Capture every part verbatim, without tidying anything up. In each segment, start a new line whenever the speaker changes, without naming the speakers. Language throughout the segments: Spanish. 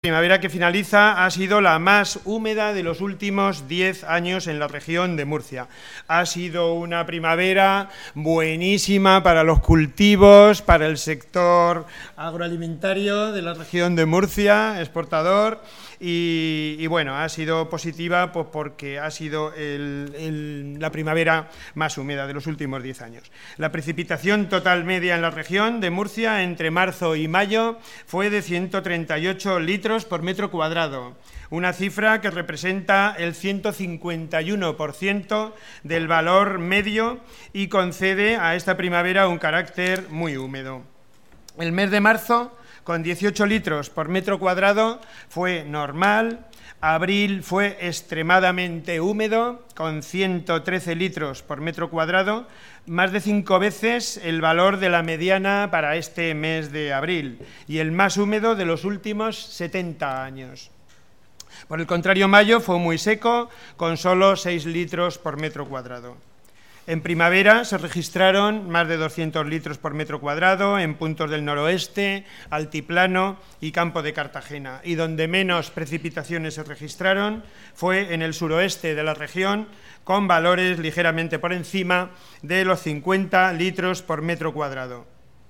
La primavera que finaliza ha sido la más húmeda de los últimos diez años en la región de Murcia. Ha sido una primavera buenísima para los cultivos, para el sector agroalimentario de la región de Murcia, exportador, y, y bueno, ha sido positiva pues, porque ha sido el, el, la primavera más húmeda de los últimos diez años. La precipitación total media en la región de Murcia entre marzo y mayo fue de ciento treinta y ocho litros por metro cuadrado, una cifra que representa el ciento cincuenta y uno por ciento del valor medio y concede a esta primavera un carácter muy húmedo. El mes de marzo, con dieciocho litros por metro cuadrado, fue normal. Abril fue extremadamente húmedo, con ciento trece litros por metro cuadrado, más de cinco veces el valor de la mediana para este mes de abril y el más húmedo de los últimos setenta años. Por el contrario, mayo fue muy seco, con solo seis litros por metro cuadrado. En primavera se registraron más de doscientos litros por metro cuadrado en puntos del noroeste, altiplano y campo de Cartagena, y donde menos precipitaciones se registraron fue en el suroeste de la región, con valores ligeramente por encima de los cincuenta litros por metro cuadrado.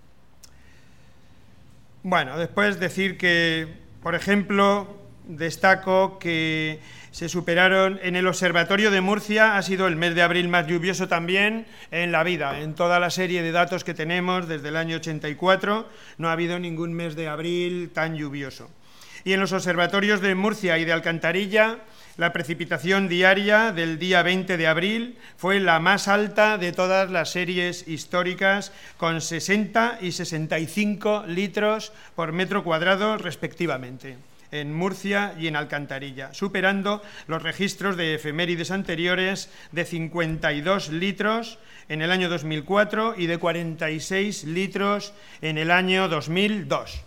Bueno, después decir que, por ejemplo, destaco que se superaron en el Observatorio de Murcia, ha sido el mes de abril más lluvioso también en la vida. En toda la serie de datos que tenemos desde el año ochenta y cuatro no ha habido ningún mes de abril tan lluvioso. Y en los observatorios de Murcia y de Alcantarilla, la precipitación diaria del día veinte de abril fue la más alta de todas las series históricas, con sesenta y sesenta y cinco litros por metro cuadrado respectivamente, en Murcia y en Alcantarilla, superando los registros de efemérides anteriores de cincuenta y dos litros en el año dos mil cuatro y de cuarenta y seis litros en el año dos mil dos.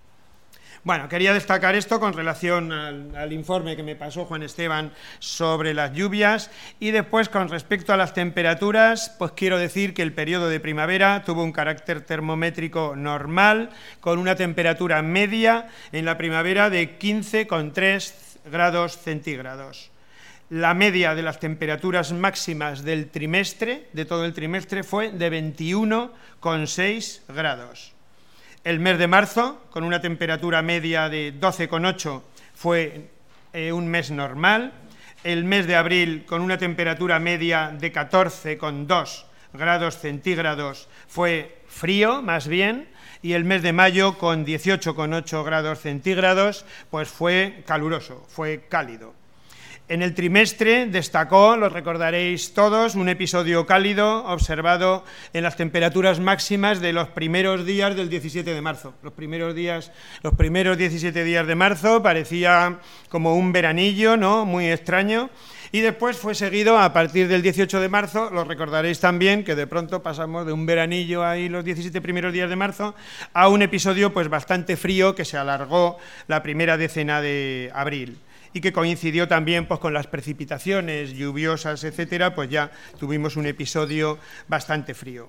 Bueno, quería destacar esto con relación al, al informe que me pasó Juan Esteban sobre las lluvias, y después con respecto a las temperaturas, pues quiero decir que el periodo de primavera tuvo un carácter termométrico normal, con una temperatura media en la primavera de quince coma tres grados centígrados. La media de las temperaturas máximas del trimestre, de todo el trimestre, fue de veintiuno coma seis grados. El mes de marzo, con una temperatura media de doce coma ocho, fue eh, un mes normal. El mes de abril, con una temperatura media de catorce coma dos grados centígrados, fue frío, más bien, y el mes de mayo, con dieciocho coma ocho grados centígrados, pues fue caluroso, fue cálido. En el trimestre destacó, lo recordaréis todos, un episodio cálido observado en las temperaturas máximas de los primeros días del diecisiete de marzo. Los primeros días, los primeros diecisiete días de marzo parecía como un veranillo, ¿no?, muy extraño, y después fue seguido a partir del dieciocho de marzo, lo recordaréis también, que de pronto pasamos de un veranillo ahí los diecisiete primeros días de marzo a un episodio pues bastante frío que se alargó la primera decena de abril, y que coincidió también pues, con las precipitaciones lluviosas, etcétera, pues ya tuvimos un episodio bastante frío.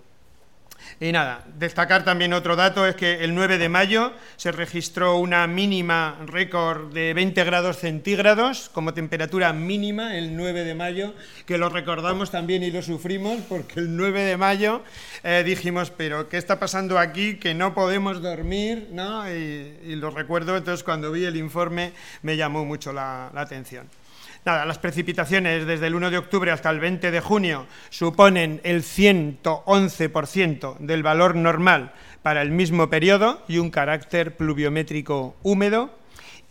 Y nada, destacar también otro dato, es que el nueve de mayo se registró una mínima récord de veinte grados centígrados como temperatura mínima, el nueve de mayo, que lo recordamos también y lo sufrimos, porque el nueve de mayo eh, dijimos, pero ¿qué está pasando aquí? Que no podemos dormir, ¿no? Y, y lo recuerdo, entonces cuando vi el informe me llamó mucho la, la atención. Nada, las precipitaciones desde el uno de octubre hasta el veinte de junio suponen el ciento once por ciento del valor normal para el mismo periodo y un carácter pluviométrico húmedo.